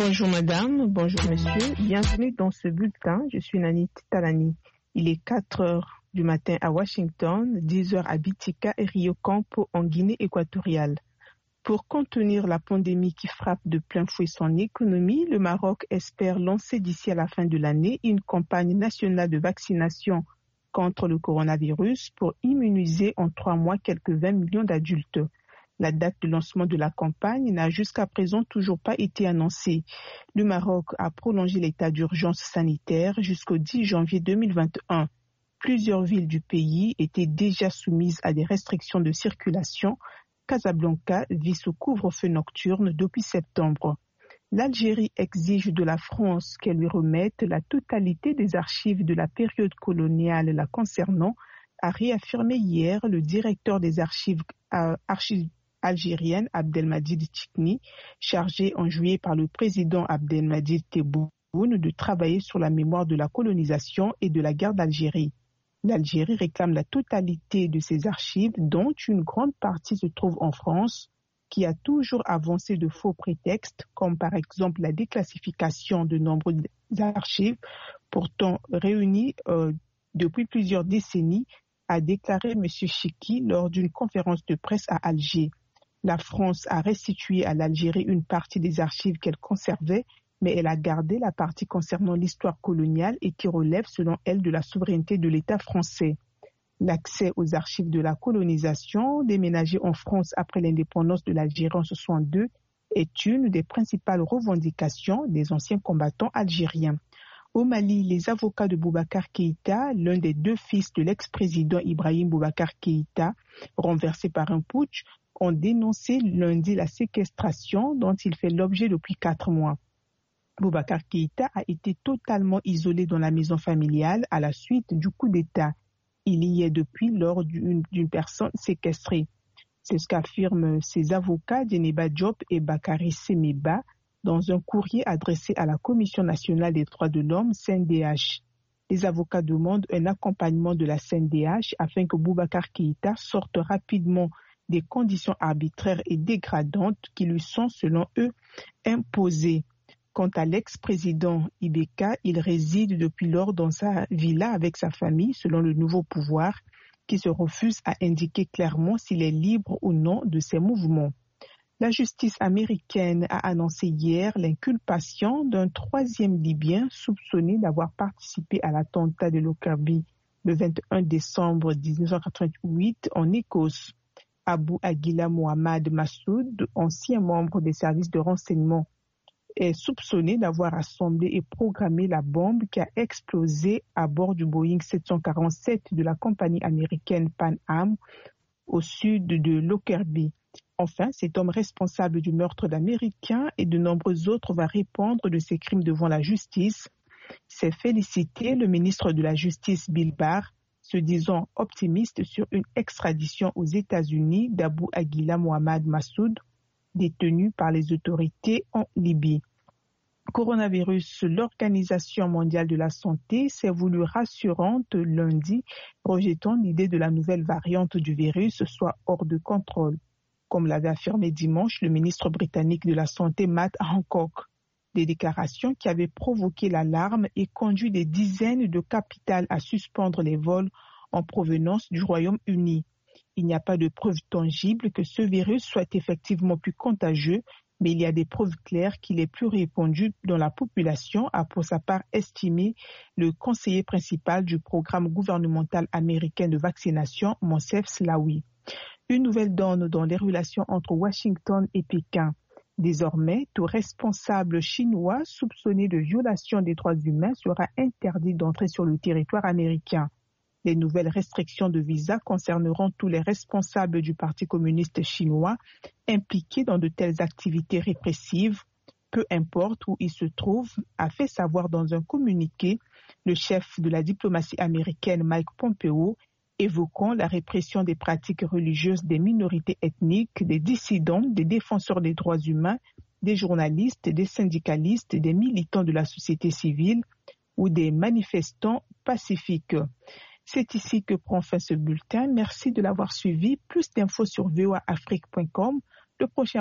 Bonjour madame, bonjour monsieur, bienvenue dans ce bulletin. Je suis Nani Talani. Il est 4 heures du matin à Washington, 10 heures à Bitika et Rio Campo en Guinée équatoriale. Pour contenir la pandémie qui frappe de plein fouet son économie, le Maroc espère lancer d'ici à la fin de l'année une campagne nationale de vaccination contre le coronavirus pour immuniser en 3 mois quelques 20 millions d'adultes. La date de lancement de la campagne n'a jusqu'à présent toujours pas été annoncée. Le Maroc a prolongé l'état d'urgence sanitaire jusqu'au 10 janvier 2021. Plusieurs villes du pays étaient déjà soumises à des restrictions de circulation. Casablanca vit sous couvre-feu nocturne depuis septembre. L'Algérie exige de la France qu'elle lui remette la totalité des archives de la période coloniale la concernant, a réaffirmé hier le directeur des archives algérienne Abdelmadjid Chikni, chargé en juillet par le président Abdelmadjid Tebboune de travailler sur la mémoire de la colonisation et de la guerre d'Algérie. L'Algérie réclame la totalité de ses archives, dont une grande partie se trouve en France, qui a toujours avancé de faux prétextes, comme par exemple la déclassification de nombreuses archives, pourtant réunies depuis plusieurs décennies, a déclaré M. Chikni lors d'une conférence de presse à Alger. La France a restitué à l'Algérie une partie des archives qu'elle conservait, mais elle a gardé la partie concernant l'histoire coloniale et qui relève, selon elle, de la souveraineté de l'État français. L'accès aux archives de la colonisation, déménagées en France après l'indépendance de l'Algérie en 1962, est une des principales revendications des anciens combattants algériens. Au Mali, les avocats de Boubacar Keïta, l'un des 2 fils de l'ex-président Ibrahim Boubacar Keïta, renversé par un putsch, ont dénoncé lundi la séquestration dont il fait l'objet depuis 4 mois. Boubacar Keïta a été totalement isolé dans la maison familiale à la suite du coup d'État. Il y est depuis lors d'une personne séquestrée. C'est ce qu'affirment ses avocats Djeneba Diop et Bakary Semeba dans un courrier adressé à la Commission nationale des droits de l'homme, CNDH. Les avocats demandent un accompagnement de la CNDH afin que Boubacar Keïta sorte rapidement des conditions arbitraires et dégradantes qui lui sont, selon eux, imposées. Quant à l'ex-président Ibeka, il réside depuis lors dans sa villa avec sa famille, selon le nouveau pouvoir, qui se refuse à indiquer clairement s'il est libre ou non de ses mouvements. La justice américaine a annoncé hier l'inculpation d'un 3e Libyen soupçonné d'avoir participé à l'attentat de Lockerbie le 21 décembre 1988 en Écosse. Abou Aguila Mohamed Massoud, ancien membre des services de renseignement, est soupçonné d'avoir assemblé et programmé la bombe qui a explosé à bord du Boeing 747 de la compagnie américaine Pan Am au sud de Lockerbie. Enfin, cet homme responsable du meurtre d'Américains et de nombreux autres va répondre de ses crimes devant la justice. C'est félicité le ministre de la Justice Bill Barr, se disant optimiste sur une extradition aux États-Unis d'Abou Aguila Mohamed Massoud, détenu par les autorités en Libye. Coronavirus, l'Organisation mondiale de la santé s'est voulue rassurante lundi, rejetant l'idée de la nouvelle variante du virus soit hors de contrôle. Comme l'avait affirmé dimanche le ministre britannique de la Santé Matt Hancock. Des déclarations qui avaient provoqué l'alarme et conduit des dizaines de capitales à suspendre les vols en provenance du Royaume-Uni. Il n'y a pas de preuve tangible que ce virus soit effectivement plus contagieux, mais il y a des preuves claires qu'il est plus répandu dans la population, a pour sa part estimé le conseiller principal du programme gouvernemental américain de vaccination, Moncef Slaoui. Une nouvelle donne dans les relations entre Washington et Pékin. Désormais, tout responsable chinois soupçonné de violation des droits humains sera interdit d'entrer sur le territoire américain. Les nouvelles restrictions de visa concerneront tous les responsables du Parti communiste chinois impliqués dans de telles activités répressives, peu importe où ils se trouvent, a fait savoir dans un communiqué le chef de la diplomatie américaine Mike Pompeo, évoquant la répression des pratiques religieuses des minorités ethniques, des dissidents, des défenseurs des droits humains, des journalistes, des syndicalistes, des militants de la société civile ou des manifestants pacifiques. C'est ici que prend fin ce bulletin. Merci de l'avoir suivi. Plus d'infos sur voaafrique.com. Le prochain